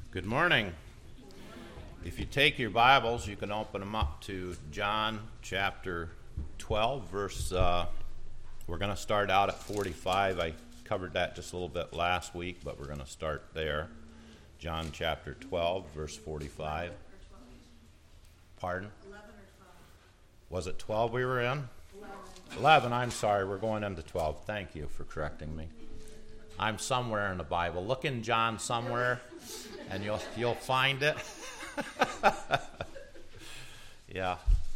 Good morning. If you take your Bibles, you can open them up to John chapter 12, we're going to start out at 45. I covered that just a little bit last week, but we're going to start there. John chapter 12, verse 45. Pardon? 11 or 12. Was it 12 we were in? 11, I'm sorry, we're going into 12. Thank you for correcting me. I'm somewhere in the Bible. Look in John somewhere, and you'll find it. Yeah.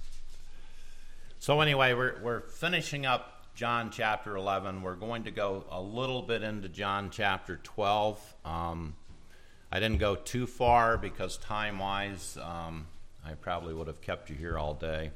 So anyway, we're finishing up John chapter 11. We're going to go a little bit into John chapter 12. I didn't go too far because time-wise, I probably would have kept you here all day.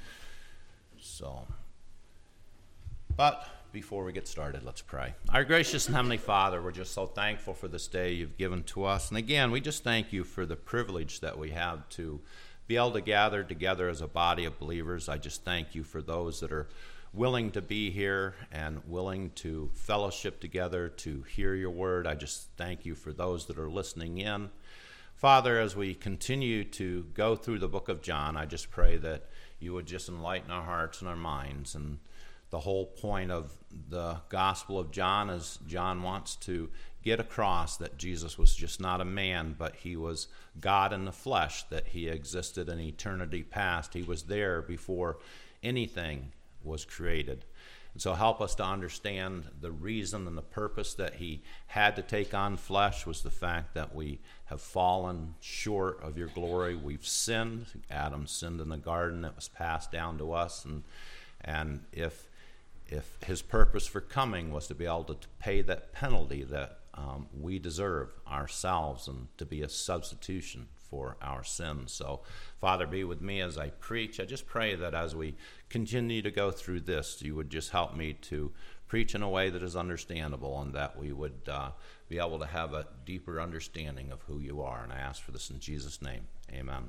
But before we get started, let's pray. Our gracious and heavenly Father, we're just so thankful for this day you've given to us. And again, we just thank you for the privilege that we have to be able to gather together as a body of believers. I just thank you for those that are willing to be here and willing to fellowship together to hear your word. I just thank you for those that are listening in. Father, as we continue to go through the book of John, I just pray that you would just enlighten our hearts and our minds. And the whole point of the Gospel of John is John wants to get across that Jesus was just not a man, but he was God in the flesh, that he existed in eternity past. He was there before anything was created. And so help us to understand the reason and the purpose that he had to take on flesh was the fact that we have fallen short of your glory. We've sinned. Adam sinned in the garden. It was passed down to us. And if his purpose for coming was to be able to pay that penalty that we deserve ourselves and to be a substitution for our sins. So, Father, be with me as I preach. I just pray that as we continue to go through this, you would just help me to preach in a way that is understandable and that we would be able to have a deeper understanding of who you are. And I ask for this in Jesus' name. Amen.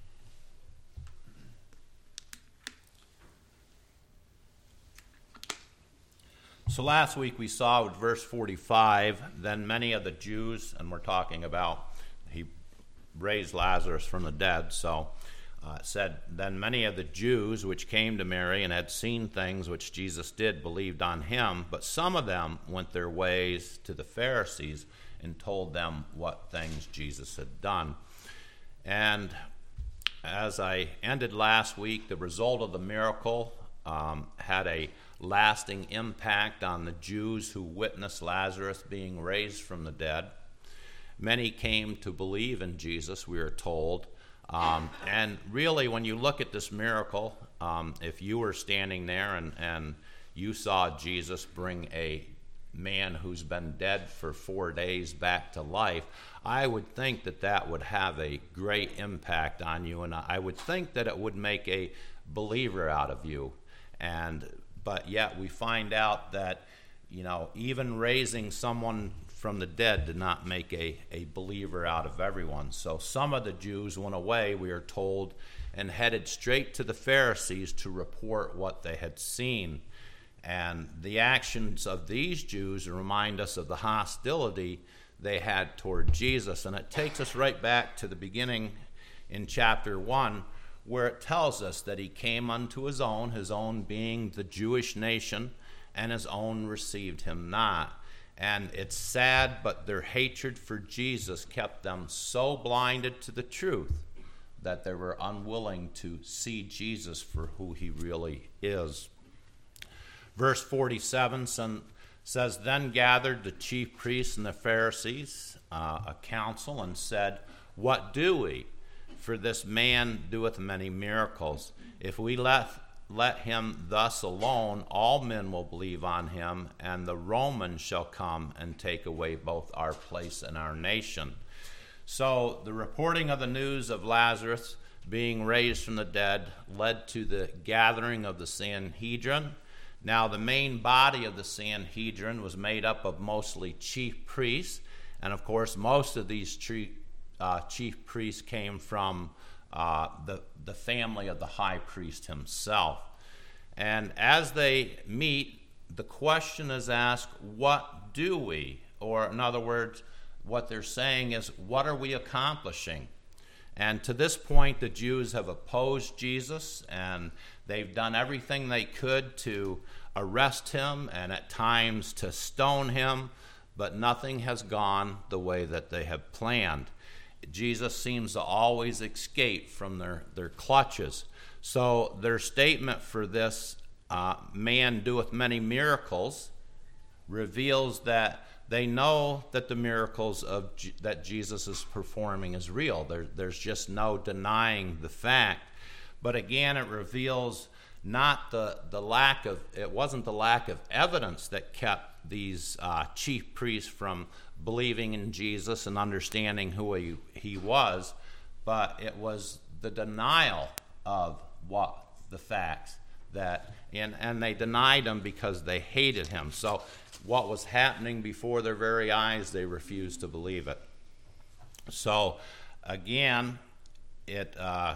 So last week we saw with verse 45, then many of the Jews, and we're talking about he raised Lazarus from the dead, so it said, then many of the Jews which came to Mary and had seen things which Jesus did believed on him, but some of them went their ways to the Pharisees and told them what things Jesus had done. And as I ended last week, the result of the miracle had a lasting impact on the Jews who witnessed Lazarus being raised from the dead. Many came to believe in Jesus, we are told. And really, when you look at this miracle, if you were standing there and you saw Jesus bring a man who's been dead for 4 days back to life, I would think that that would have a great impact on you, and I would think that it would make a believer out of you. But yet we find out that, even raising someone from the dead did not make a believer out of everyone. So some of the Jews went away, we are told, and headed straight to the Pharisees to report what they had seen. And the actions of these Jews remind us of the hostility they had toward Jesus. And it takes us right back to the beginning in chapter 1, where it tells us that he came unto his own being the Jewish nation, and his own received him not. And it's sad, but their hatred for Jesus kept them so blinded to the truth that they were unwilling to see Jesus for who he really is. Verse 47 says, then gathered the chief priests and the Pharisees a council and said, what do we? For this man doeth many miracles. If we let him thus alone, all men will believe on him, and the Romans shall come and take away both our place and our nation. So the reporting of the news of Lazarus being raised from the dead led to the gathering of the Sanhedrin. Now the main body of the Sanhedrin was made up of mostly chief priests, and of course most of these chief priests came from the family of the high priest himself. And as they meet, the question is asked, what do we? Or in other words, what they're saying is, what are we accomplishing? And to this point, the Jews have opposed Jesus, and they've done everything they could to arrest him and at times to stone him, but nothing has gone the way that they have planned. Jesus seems to always escape from their clutches. So their statement for this, man doeth many miracles, reveals that they know that the miracles that Jesus is performing is real. There's just no denying the fact. But again, it reveals not the lack of, it wasn't the lack of evidence that kept these chief priests from believing in Jesus and understanding who he was, but it was the denial of what the facts that, and they denied him because they hated him. So what was happening before their very eyes, they refused to believe it. So again, it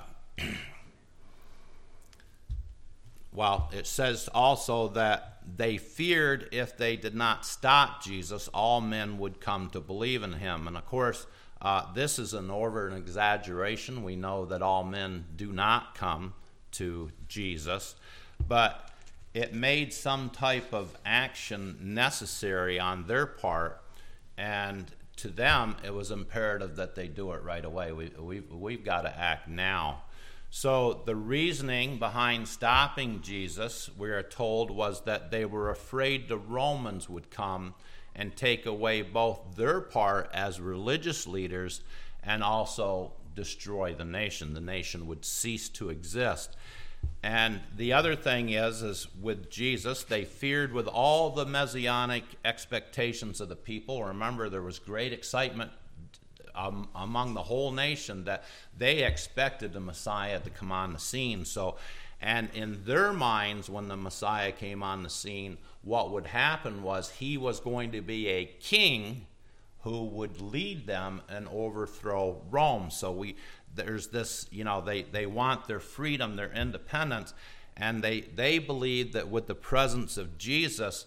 it says also that they feared if they did not stop Jesus, all men would come to believe in him. And of course, this is an exaggeration. We know that all men do not come to Jesus, but it made some type of action necessary on their part, and to them it was imperative that they do it right away. We've got to act now. So the reasoning behind stopping Jesus, we are told, was that they were afraid the Romans would come and take away both their part as religious leaders and also destroy the nation. The nation would cease to exist. And the other thing is with Jesus, they feared with all the messianic expectations of the people. Remember, there was great excitement among the whole nation that they expected the Messiah to come on the scene. So, and in their minds, when the Messiah came on the scene, what would happen was he was going to be a king who would lead them and overthrow Rome. So there's this, they want their freedom, their independence, and they believe that with the presence of Jesus,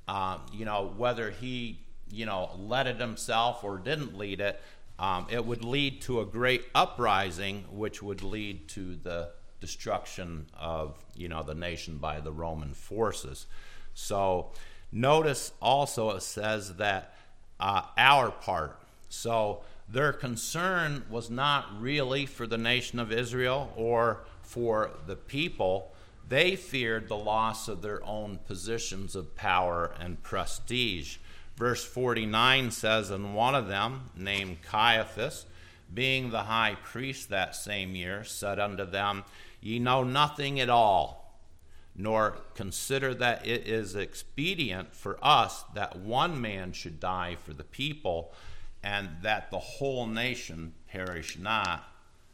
whether he, led it himself or didn't lead it, it would lead to a great uprising, which would lead to the destruction of, the nation by the Roman forces. So notice also it says that our part. So their concern was not really for the nation of Israel or for the people. They feared the loss of their own positions of power and prestige. Verse 49 says, and one of them, named Caiaphas, being the high priest that same year, said unto them, Ye know nothing at all, nor consider that it is expedient for us that one man should die for the people, and that the whole nation perish not.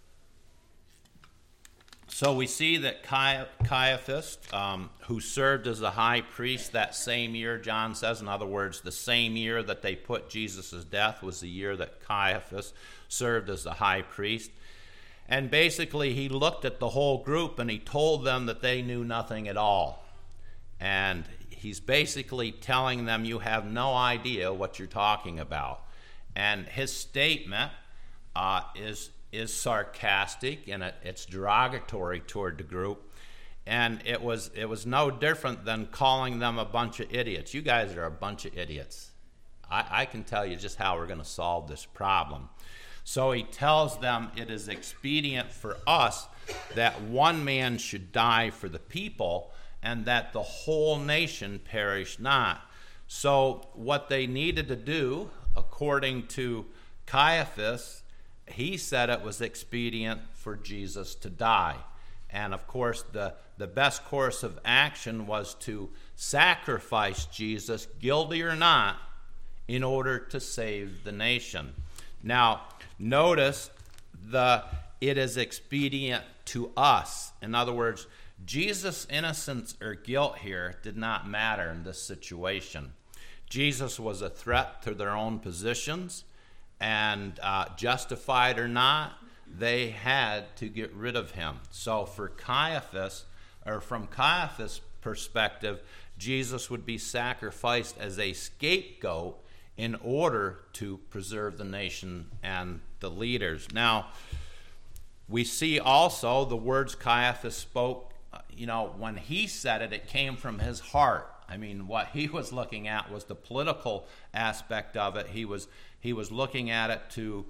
So we see that Caiaphas, who served as the high priest that same year, John says, in other words, the same year that they put Jesus' death was the year that Caiaphas served as the high priest. And basically he looked at the whole group and he told them that they knew nothing at all. And he's basically telling them, you have no idea what you're talking about. And his statement is sarcastic, and it's derogatory toward the group, and it was no different than calling them a bunch of idiots. You guys are a bunch of idiots. I can tell you just how we're going to solve this problem. So he tells them it is expedient for us that one man should die for the people, and that the whole nation perish not. So what they needed to do, according to Caiaphas, he said it was expedient for Jesus to die. And of course, the best course of action was to sacrifice Jesus, guilty or not, in order to save the nation. Now, notice it is expedient to us. In other words, Jesus' innocence or guilt here did not matter in this situation. Jesus was a threat to their own positions, and justified or not, they had to get rid of him. So for Caiaphas, or from Caiaphas' perspective, Jesus would be sacrificed as a scapegoat in order to preserve the nation and the leaders. Now, we see also the words Caiaphas spoke, when he said it, it came from his heart. I mean, what he was looking at was the political aspect of it. He was looking at it to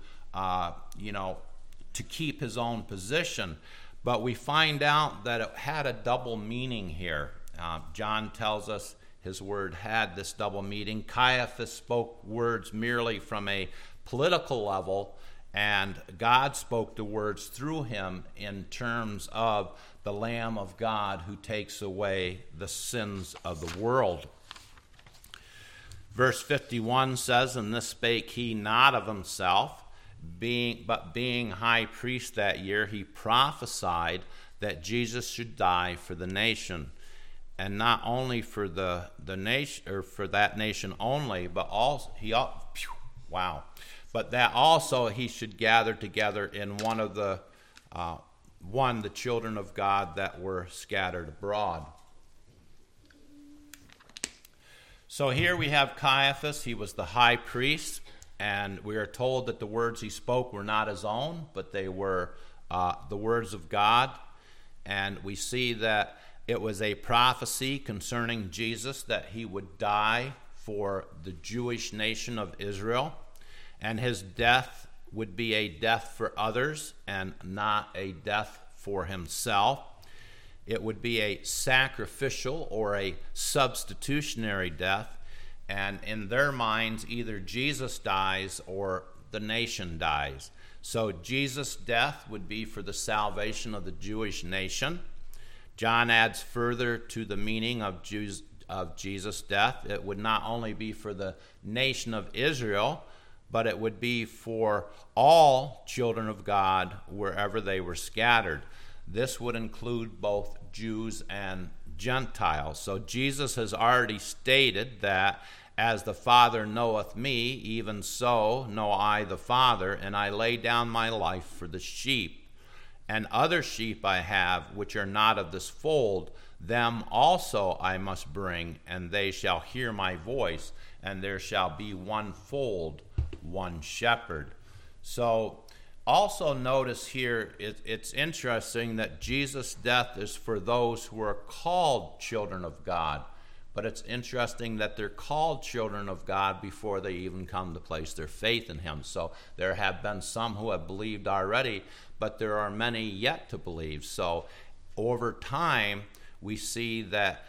keep his own position. But we find out that it had a double meaning here. John tells us his word had this double meaning. Caiaphas spoke words merely from a political level, and God spoke the words through him in terms of the Lamb of God who takes away the sins of the world. Verse 51 says, "And this spake he not of himself, but being high priest that year, he prophesied that Jesus should die for the nation, and not only for the nation, or for that nation only, but also but that also he should gather together in the children of God that were scattered abroad." So here we have Caiaphas. He was the high priest, and we are told that the words he spoke were not his own, but they were the words of God. And we see that it was a prophecy concerning Jesus, that he would die for the Jewish nation of Israel, and his death would be a death for others and not a death for himself. It would be a sacrificial or a substitutionary death, and in their minds, either Jesus dies or the nation dies. So Jesus' death would be for the salvation of the Jewish nation. John adds further to the meaning of Jesus' death. It would not only be for the nation of Israel, but it would be for all children of God wherever they were scattered. This would include both Jews and Gentiles. So Jesus has already stated that, "As the Father knoweth me, even so know I the Father, and I lay down my life for the sheep. And other sheep I have, which are not of this fold, them also I must bring, and they shall hear my voice, and there shall be one fold, one shepherd." So also notice here, it's interesting that Jesus' death is for those who are called children of God. But it's interesting that they're called children of God before they even come to place their faith in him. So there have been some who have believed already, but there are many yet to believe. So over time, we see that,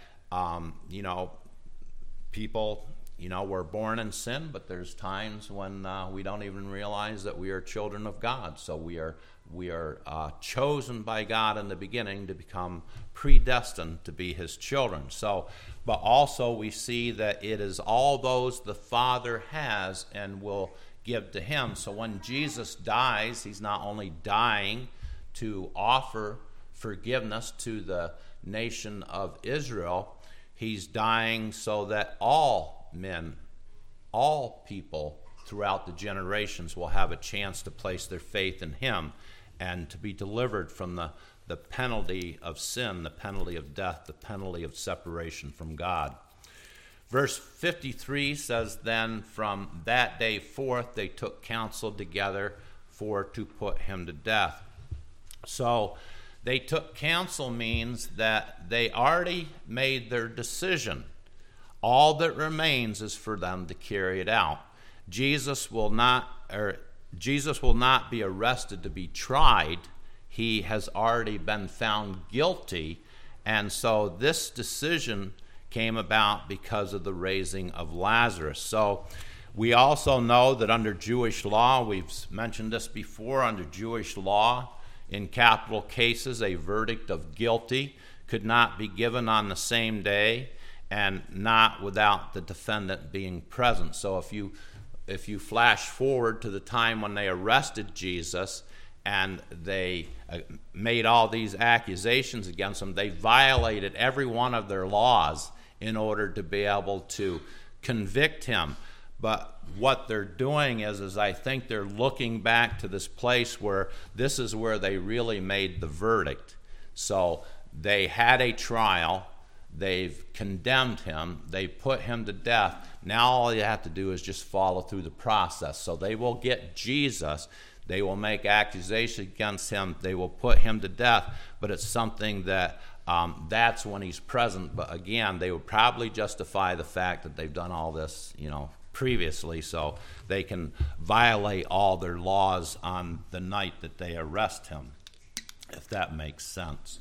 people, we're born in sin, but there's times when we don't even realize that we are children of God. So we are chosen by God in the beginning to become predestined to be his children. So, but also we see that it is all those the Father has and will give to him. So when Jesus dies, he's not only dying to offer forgiveness to the nation of Israel, he's dying so that all men, all people throughout the generations will have a chance to place their faith in him and to be delivered from the penalty of sin, the penalty of death, the penalty of separation from God. Verse 53 says, "Then from that day forth they took counsel together to put him to death." So they took counsel means that they already made their decision. All that remains is for them to carry it out. Jesus will not be arrested to be tried. He has already been found guilty, and so this decision came about because of the raising of Lazarus. So we also know that under Jewish law, we've mentioned this before, under Jewish law, in capital cases, a verdict of guilty could not be given on the same day and not without the defendant being present. So if you flash forward to the time when they arrested Jesus and they made all these accusations against him, they violated every one of their laws in order to be able to convict him. But what they're doing is I think they're looking back to this place where this is where they really made the verdict. So they had a trial. They've condemned him. They put him to death. Now all you have to do is just follow through the process. So they will get Jesus. They will make accusations against him. They will put him to death. But it's something that that's when he's present. But again, they would probably justify the fact that they've done all this, previously, so they can violate all their laws on the night that they arrest him, if that makes sense.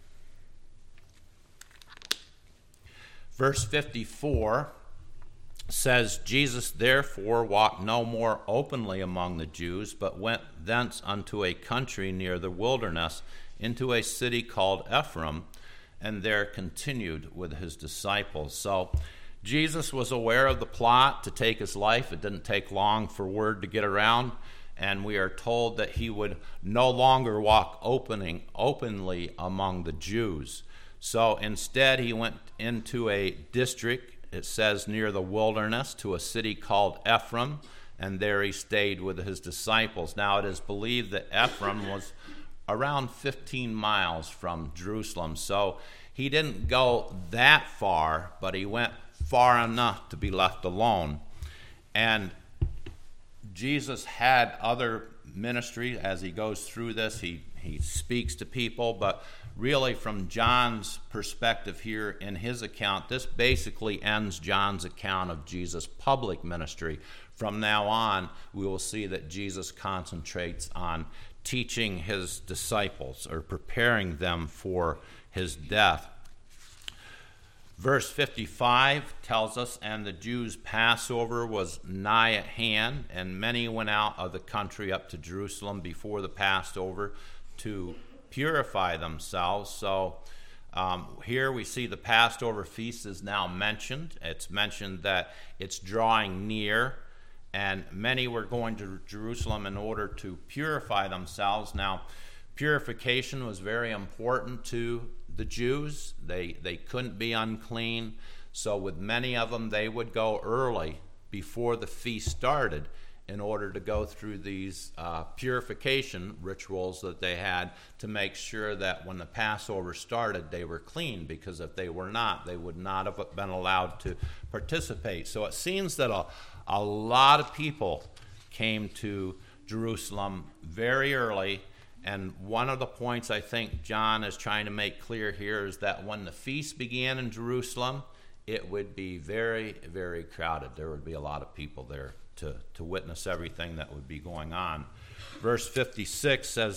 Verse 54 says, Jesus therefore walked no more openly among the Jews, but went thence unto a country near the wilderness, into a city called Ephraim, and there continued with his disciples. So Jesus was aware of the plot to take his life. It didn't take long for word to get around, and we are told that he would no longer walk openly among the Jews. So instead, he went into a district, it says, near the wilderness, to a city called Ephraim, and there he stayed with his disciples. Now, it is believed that Ephraim was around 15 miles from Jerusalem, so he didn't go that far, but he went far enough to be left alone. And Jesus had other ministry as he goes through this. He speaks to people, but really from John's perspective here in his account, this basically ends John's account of Jesus' public ministry. From now on, we will see that Jesus concentrates on teaching his disciples or preparing them for his death. Verse 55 tells us, and the Jews' Passover was nigh at hand, and many went out of the country up to Jerusalem before the Passover to purify themselves. So here we see the Passover feast is now mentioned. It's mentioned that it's drawing near, and many were going to Jerusalem in order to purify themselves. Now, purification was very important to the Jews. They couldn't be unclean, so with many of them, they would go early before the feast started in order to go through these purification rituals that they had to make sure that when the Passover started, they were clean, because if they were not, they would not have been allowed to participate. So it seems that a lot of people came to Jerusalem very early, and one of the points I think John is trying to make clear here is that when the feast began in Jerusalem, it would be very, very crowded. There would be a lot of people there to witness everything that would be going on. Verse 56 says,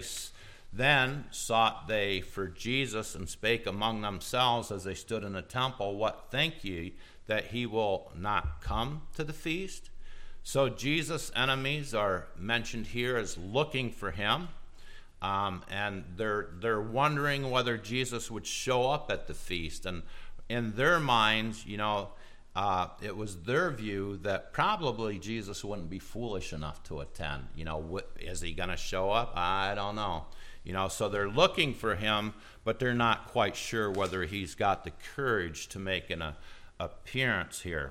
Then sought they for Jesus, and spake among themselves as they stood in the temple, What think ye, that he will not come to the feast? So Jesus' enemies are mentioned here as looking for him, and they're wondering whether Jesus would show up at the feast. And in their minds, it was their view that probably Jesus wouldn't be foolish enough to attend. Is he going to show up? I don't know. So they're looking for him, but they're not quite sure whether he's got the courage to make an appearance here.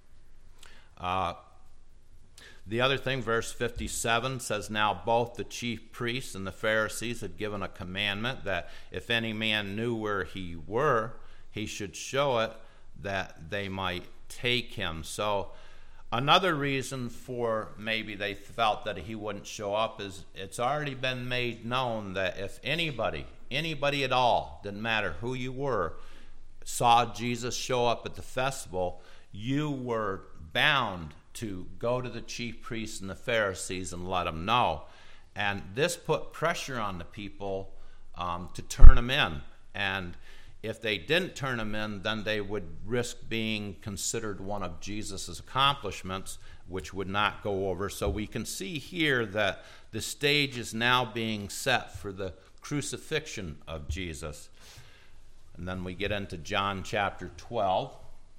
The other thing, verse 57 says, Now both the chief priests and the Pharisees had given a commandment that if any man knew where he were, he should show it, that they might take him. So another reason for maybe they felt that he wouldn't show up is it's already been made known that if anybody at all, didn't matter who you were, saw Jesus show up at the festival, you were bound to go to the chief priests and the Pharisees and let them know. And this put pressure on the people to turn them in. And if they didn't turn him in, then they would risk being considered one of Jesus' accomplishments, which would not go over. So we can see here that the stage is now being set for the crucifixion of Jesus. And then we get into John chapter 12.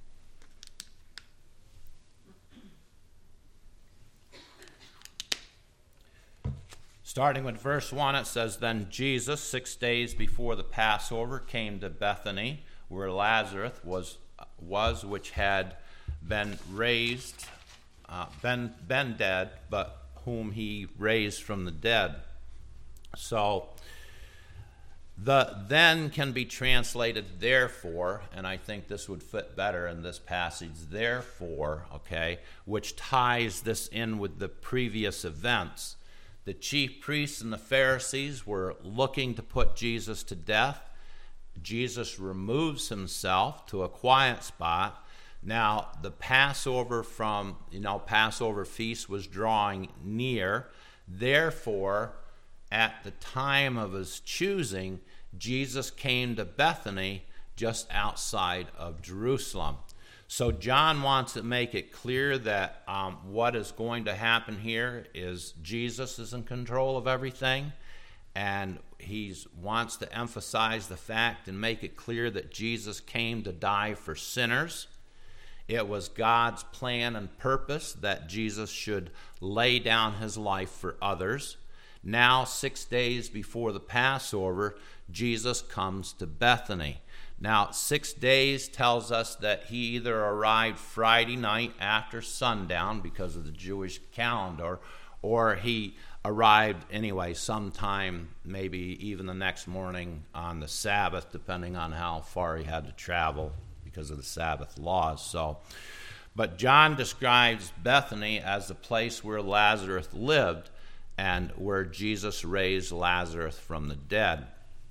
Starting with verse 1, it says, Then Jesus, 6 days before the Passover, came to Bethany, where Lazarus was which had been raised, been dead, but whom he raised from the dead. So The then can be translated therefore, and I think this would fit better in this passage, therefore, okay, which ties this in with the previous events. The chief priests and the Pharisees were looking to put Jesus to death. Jesus removes himself to a quiet spot. Now, the Passover Passover feast was drawing near. Therefore, at the time of his choosing, Jesus came to Bethany, just outside of Jerusalem. So John wants to make it clear that what is going to happen here is Jesus is in control of everything, and he wants to emphasize the fact and make it clear that Jesus came to die for sinners. It was God's plan and purpose that Jesus should lay down his life for others. Now, 6 days before the Passover, Jesus comes to Bethany. Now, 6 days tells us that he either arrived Friday night after sundown because of the Jewish calendar, or he arrived anyway sometime, maybe even the next morning on the Sabbath, depending on how far he had to travel because of the Sabbath laws. But John describes Bethany as the place where Lazarus lived and where Jesus raised Lazarus from the dead.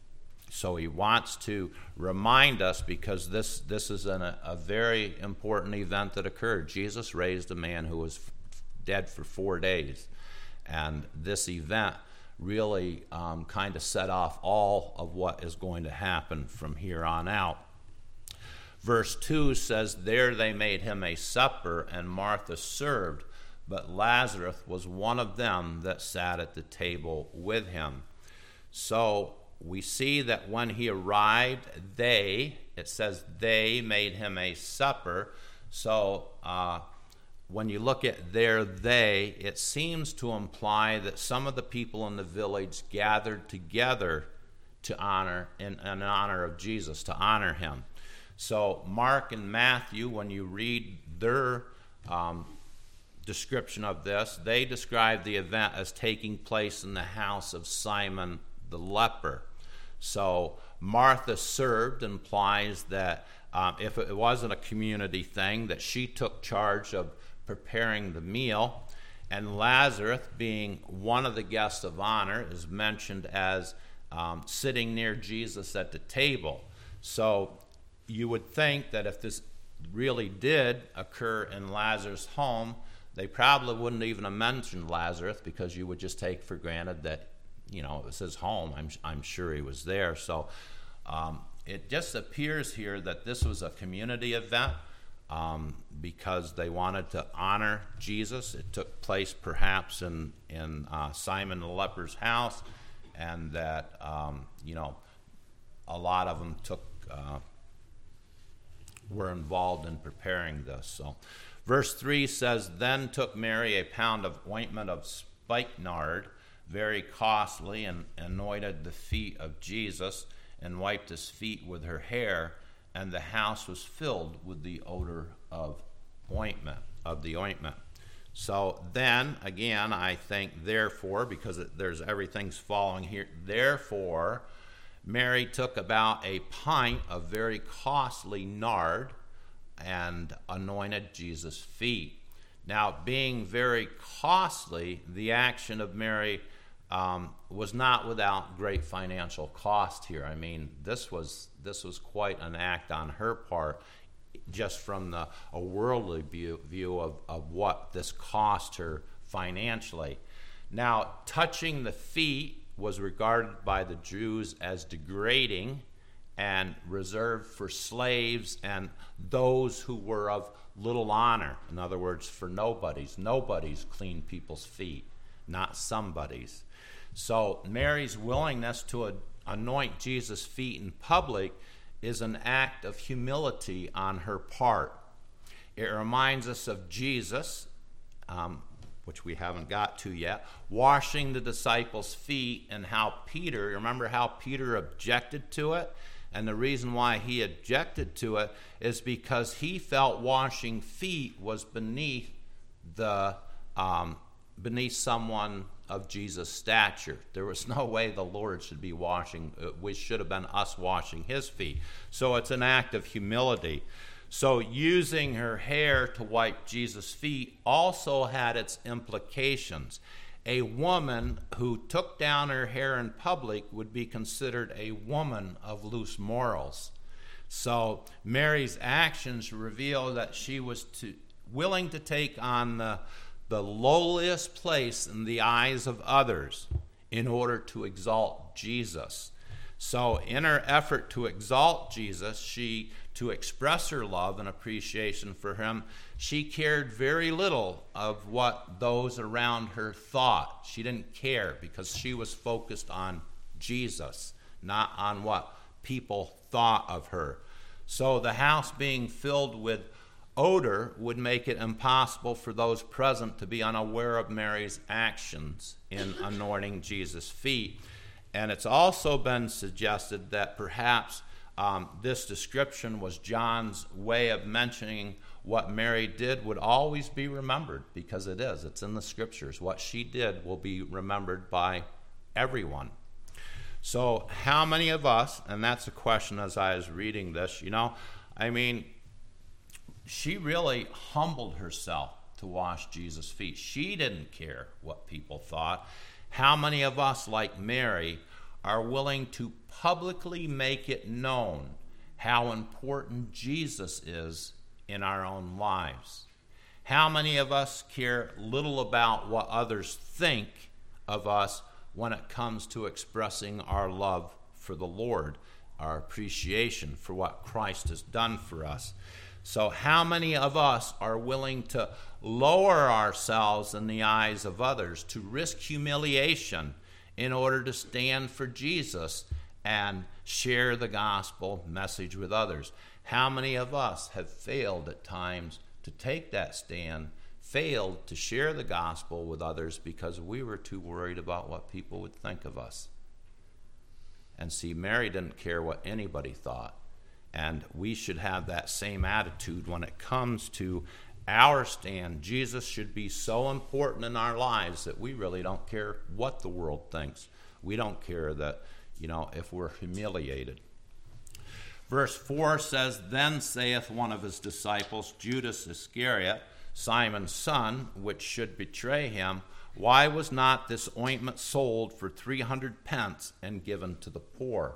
So he wants to remind us, because this is a very important event that occurred. Jesus raised a man who was dead for 4 days. And this event really kind of set off all of what is going to happen from here on out. Verse 2 says, there they made him a supper, and Martha served, but Lazarus was one of them that sat at the table with him. So we see that when he arrived, it says they made him a supper. So when you look at they, it seems to imply that some of the people in the village gathered together to honor, in honor of Jesus, to honor him. So Mark and Matthew, when you read their description of this, they describe the event as taking place in the house of Simon the leper. So Martha served implies that if it wasn't a community thing, that she took charge of preparing the meal. And Lazarus, being one of the guests of honor, is mentioned as sitting near Jesus at the table. So you would think that if this really did occur in Lazarus' home, they probably wouldn't even have mentioned Lazarus, because you would just take for granted that, it was his home. I'm sure he was there. So it just appears here that this was a community event because they wanted to honor Jesus. It took place perhaps in Simon the leper's house, and that a lot of them were involved in preparing this. So verse 3 says, then took Mary a pound of ointment of spikenard, very costly, and anointed the feet of Jesus, and wiped his feet with her hair, and the house was filled with the odor of the ointment. So then, again, I think therefore, because there's everything's following here, therefore Mary took about a pint of very costly nard and anointed Jesus' feet. Now, being very costly, the action of Mary was not without great financial cost here. I mean, this was quite an act on her part, just from a worldly view of what this cost her financially. Now, touching the feet was regarded by the Jews as degrading and reserved for slaves and those who were of little honor. In other words, for nobodies. Nobodies cleaned people's feet, not somebody's. So Mary's willingness to anoint Jesus' feet in public is an act of humility on her part. It reminds us of Jesus, which we haven't got to yet, washing the disciples' feet, and how Peter, remember how Peter objected to it? And the reason why he objected to it is because he felt washing feet was beneath someone of Jesus' stature. There was no way the Lord should be washing, we should have been us washing his feet. So it's an act of humility. So using her hair to wipe Jesus' feet also had its implications. A woman who took down her hair in public would be considered a woman of loose morals. So Mary's actions reveal that she was willing to take on the lowliest place in the eyes of others in order to exalt Jesus. So in her effort to exalt Jesus, to express her love and appreciation for him, she cared very little of what those around her thought. She didn't care because she was focused on Jesus, not on what people thought of her. So the house being filled with odor would make it impossible for those present to be unaware of Mary's actions in anointing Jesus' feet. And it's also been suggested that perhaps this description was John's way of mentioning what Mary did would always be remembered, because it is. It's in the scriptures. What she did will be remembered by everyone. So how many of us, and that's a question as I was reading this, she really humbled herself to wash Jesus' feet. She didn't care what people thought. How many of us, like Mary, are willing to publicly make it known how important Jesus is in our own lives? How many of us care little about what others think of us when it comes to expressing our love for the Lord, our appreciation for what Christ has done for us? So how many of us are willing to lower ourselves in the eyes of others, to risk humiliation in order to stand for Jesus and share the gospel message with others? How many of us have failed at times to take that stand, failed to share the gospel with others because we were too worried about what people would think of us? And see, Mary didn't care what anybody thought. And we should have that same attitude when it comes to our stand. Jesus should be so important in our lives that we really don't care what the world thinks. We don't care that, if we're humiliated. Verse 4 says, "Then saith one of his disciples, Judas Iscariot, Simon's son, which should betray him, why was not this ointment sold for 300 pence and given to the poor?"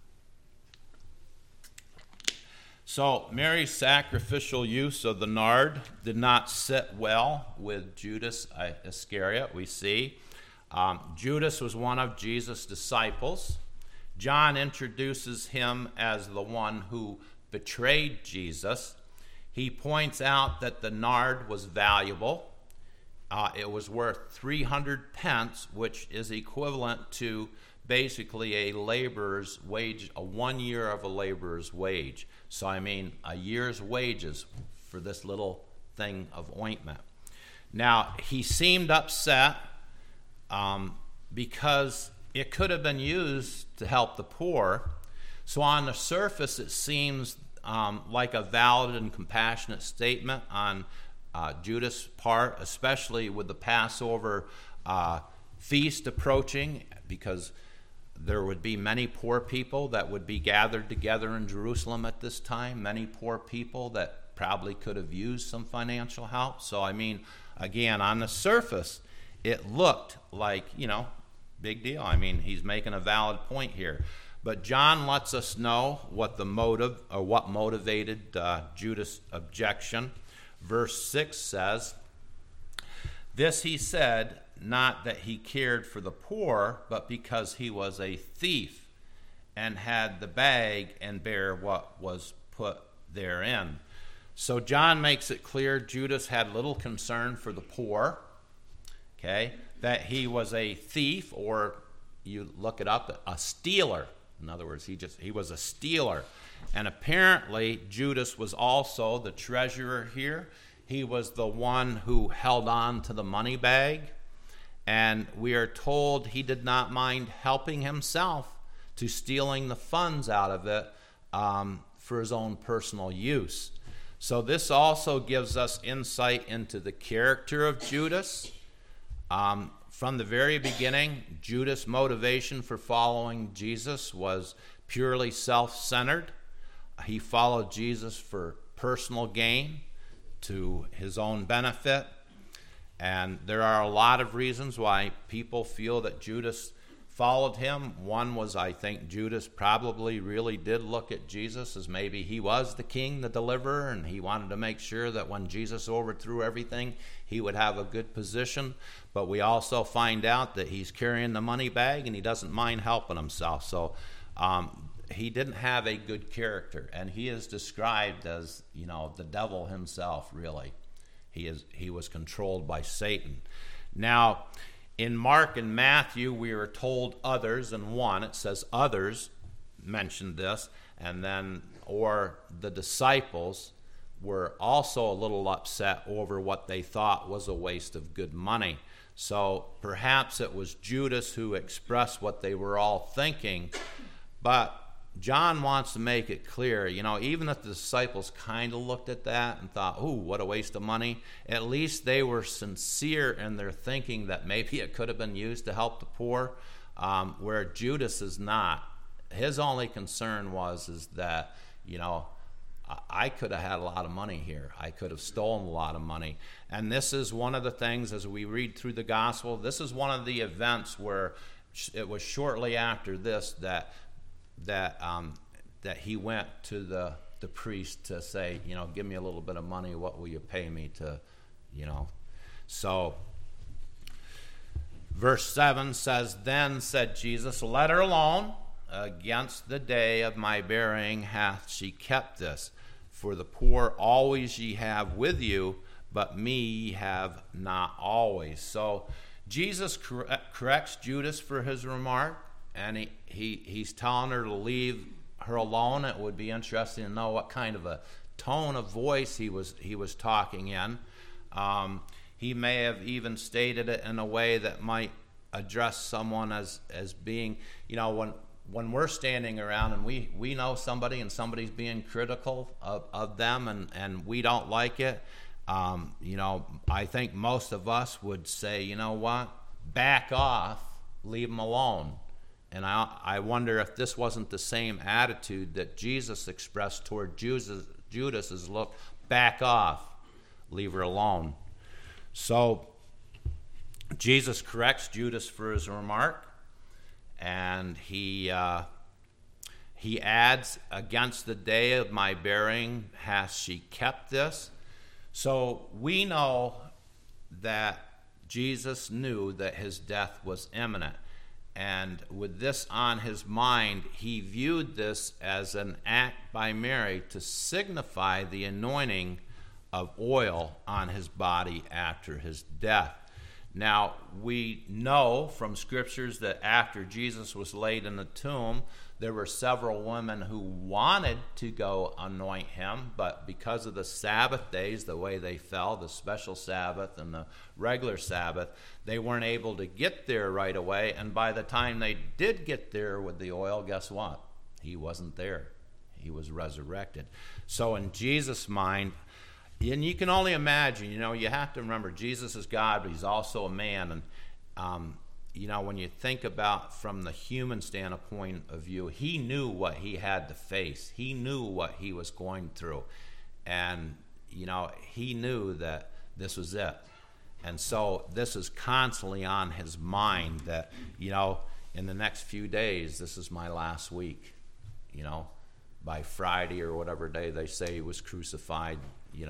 So Mary's sacrificial use of the nard did not sit well with Judas Iscariot, we see. Judas was one of Jesus' disciples. John introduces him as the one who betrayed Jesus. He points out that the nard was valuable. It was worth 300 pence, which is equivalent to basically a laborer's wage, 1 year of a laborer's wage. So a year's wages for this little thing of ointment. Now, he seemed upset because it could have been used to help the poor. So on the surface, it seems like a valid and compassionate statement on Judas' part, especially with the Passover feast approaching, because there would be many poor people that would be gathered together in Jerusalem at this time, many poor people that probably could have used some financial help. So, again, on the surface, it looked like, big deal. He's making a valid point here. But John lets us know what the motive, or what motivated Judas' objection. Verse 6 says, "This he said, not that he cared for the poor, but because he was a thief and had the bag and bare what was put therein." So John makes it clear Judas had little concern for the poor, that he was a thief, or you look it up, a stealer. In other words, he was a stealer. And apparently Judas was also the treasurer here. He was the one who held on to the money bag. And we are told he did not mind helping himself to stealing the funds out of it for his own personal use. So this also gives us insight into the character of Judas. From the very beginning, Judas' motivation for following Jesus was purely self-centered. He followed Jesus for personal gain, to his own benefit. And there are a lot of reasons why people feel that Judas followed him. One was, I think Judas probably really did look at Jesus as maybe he was the king, the deliverer, and he wanted to make sure that when Jesus overthrew everything, he would have a good position. But we also find out that he's carrying the money bag and he doesn't mind helping himself. So he didn't have a good character, and he is described as, the devil himself, really. He was controlled by Satan. Now, in Mark and Matthew, we are told others, and one, it says others mentioned this, and then, or the disciples were also a little upset over what they thought was a waste of good money. So perhaps it was Judas who expressed what they were all thinking, but John wants to make it clear, even if the disciples kind of looked at that and thought, "Ooh, what a waste of money," at least they were sincere in their thinking that maybe it could have been used to help the poor, where Judas is not. His only concern is that, I could have had a lot of money here. I could have stolen a lot of money. And this is one of the things, as we read through the gospel, this is one of the events where it was shortly after this that he went to the priest to say, give me a little bit of money. What will you pay me to, So verse 7 says, "Then said Jesus, let her alone. Against the day of my burying hath she kept this. For the poor always ye have with you, but me ye have not always." So Jesus corrects Judas for his remark, and he's telling her to leave her alone. It would be interesting to know what kind of a tone of voice he was talking in. He may have even stated it in a way that might address someone as being, when we're standing around and we know somebody and somebody's being critical of them and we don't like it, I think most of us would say, you know what, back off, leave them alone. And I wonder if this wasn't the same attitude that Jesus expressed toward Judas is, look, back off, leave her alone. So Jesus corrects Judas for his remark, and he adds, "Against the day of my burying hath she kept this." So we know that Jesus knew that his death was imminent. And with this on his mind, he viewed this as an act by Mary to signify the anointing of oil on his body after his death. Now, we know from scriptures that after Jesus was laid in the tomb, there were several women who wanted to go anoint him, but because of the Sabbath days, the way they fell, the special Sabbath and the regular Sabbath, they weren't able to get there right away. And by the time they did get there with the oil, guess what? He wasn't there. He was resurrected. So in Jesus' mind, and you can only imagine, you have to remember, Jesus is God, but he's also a man. And, when you think about from the human standpoint of view, he knew what he had to face. He knew what he was going through. And, he knew that this was it. And so this is constantly on his mind that, in the next few days, this is my last week. By Friday or whatever day they say he was crucified,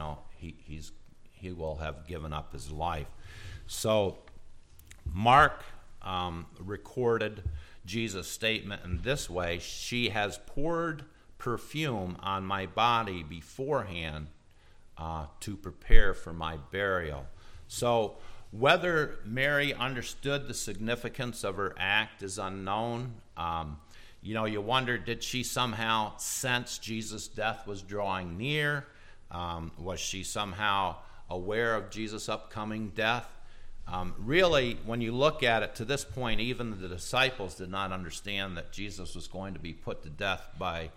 he will have given up his life. So Mark recorded Jesus' statement in this way: "She has poured perfume on my body beforehand to prepare for my burial." So whether Mary understood the significance of her act is unknown. You wonder, did she somehow sense Jesus' death was drawing near? Was she somehow aware of Jesus' upcoming death? Really, when you look at it, to this point, even the disciples did not understand that Jesus was going to be put to death by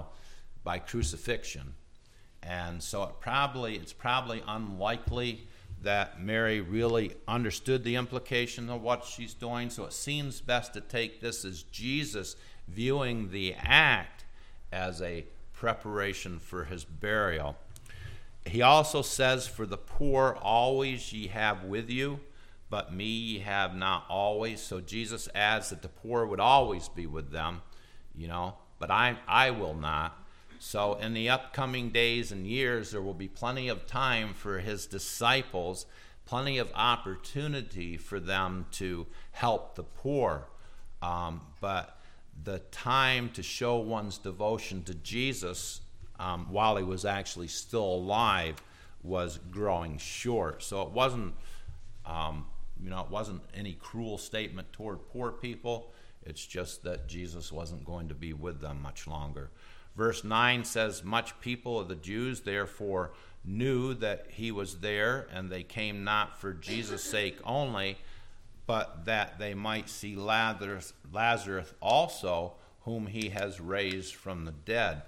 crucifixion. And so it's probably unlikely that Mary really understood the implication of what she's doing, so it seems best to take this as Jesus viewing the act as a preparation for his burial. He also says, "For the poor always ye have with you, but me ye have not always." So Jesus adds that the poor would always be with them, but I will not. So in the upcoming days and years, there will be plenty of time for his disciples, plenty of opportunity for them to help the poor. But the time to show one's devotion to Jesus while he was actually still alive was growing short. So it wasn't, it wasn't any cruel statement toward poor people. It's just that Jesus wasn't going to be with them much longer. Verse 9 says, "Much people of the Jews therefore knew that he was there, and they came not for Jesus' sake only, but that they might see Lazarus also, whom he has raised from the dead."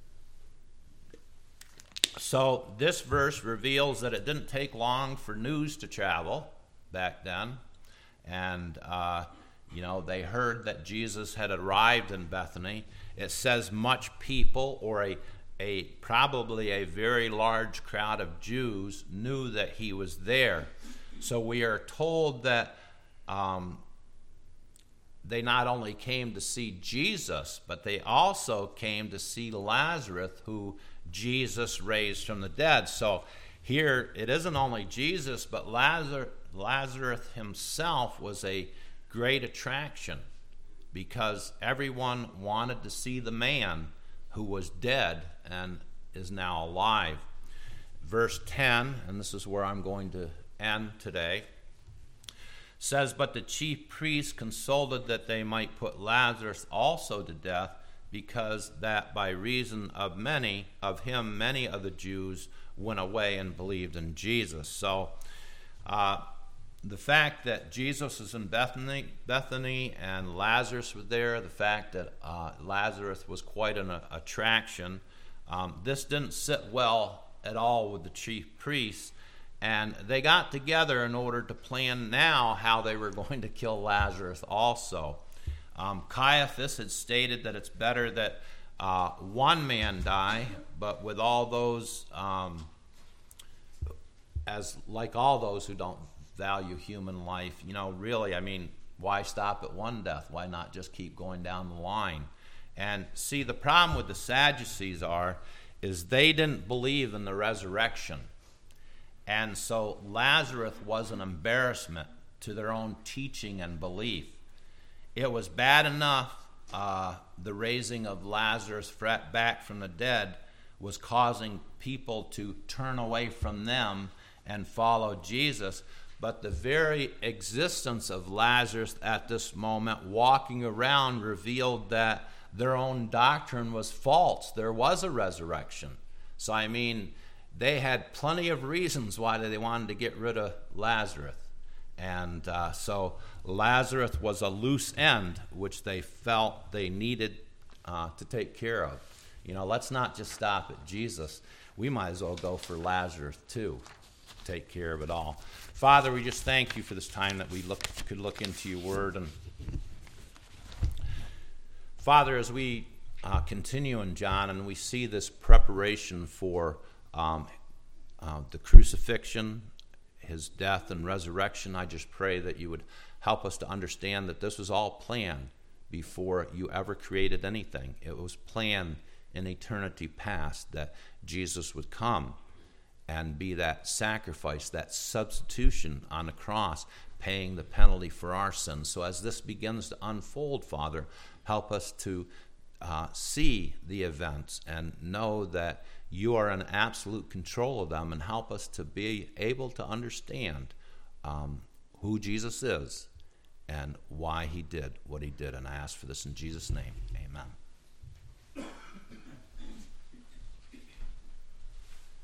So this verse reveals that it didn't take long for news to travel back then. And, they heard that Jesus had arrived in Bethany. It says much people, or probably a very large crowd of Jews, knew that he was there. So we are told that they not only came to see Jesus, but they also came to see Lazarus, who Jesus raised from the dead. So here it isn't only Jesus, but Lazarus himself was a great attraction, because everyone wanted to see the man who was dead and is now alive. Verse 10, and this is where I'm going to end today, says, "But the chief priests consulted that they might put Lazarus also to death, because that by reason of many of the Jews went away and believed in Jesus." So the fact that Jesus is in Bethany and Lazarus was there, the fact that Lazarus was quite an attraction, this didn't sit well at all with the chief priests, and they got together in order to plan now how they were going to kill Lazarus also. Caiaphas had stated that it's better that one man die, but with all those, like all those who don't value human life, really, why stop at one death? Why not just keep going down the line? And see, the problem with the Sadducees is they didn't believe in the resurrection. And so Lazarus was an embarrassment to their own teaching and belief. It was bad enough the raising of Lazarus back from the dead was causing people to turn away from them and follow Jesus. But the very existence of Lazarus at this moment walking around revealed that their own doctrine was false. There was a resurrection. So, they had plenty of reasons why they wanted to get rid of Lazarus. And so Lazarus was a loose end, which they felt they needed to take care of. Let's not just stop at Jesus. We might as well go for Lazarus too, take care of it all. Father, we just thank you for this time that we could look into your word. And Father, as we continue in John and we see this preparation for the crucifixion, his death and resurrection, I just pray that you would help us to understand that this was all planned before you ever created anything. It was planned in eternity past that Jesus would come and be that sacrifice, that substitution on the cross, paying the penalty for our sins. So as this begins to unfold, Father, help us to see the events and know that you are in absolute control of them, and help us to be able to understand who Jesus is and why he did what he did. And I ask for this in Jesus' name. Amen.